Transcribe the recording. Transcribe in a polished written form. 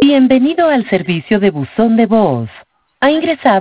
Bienvenido al servicio de buzón de voz. Ha ingresado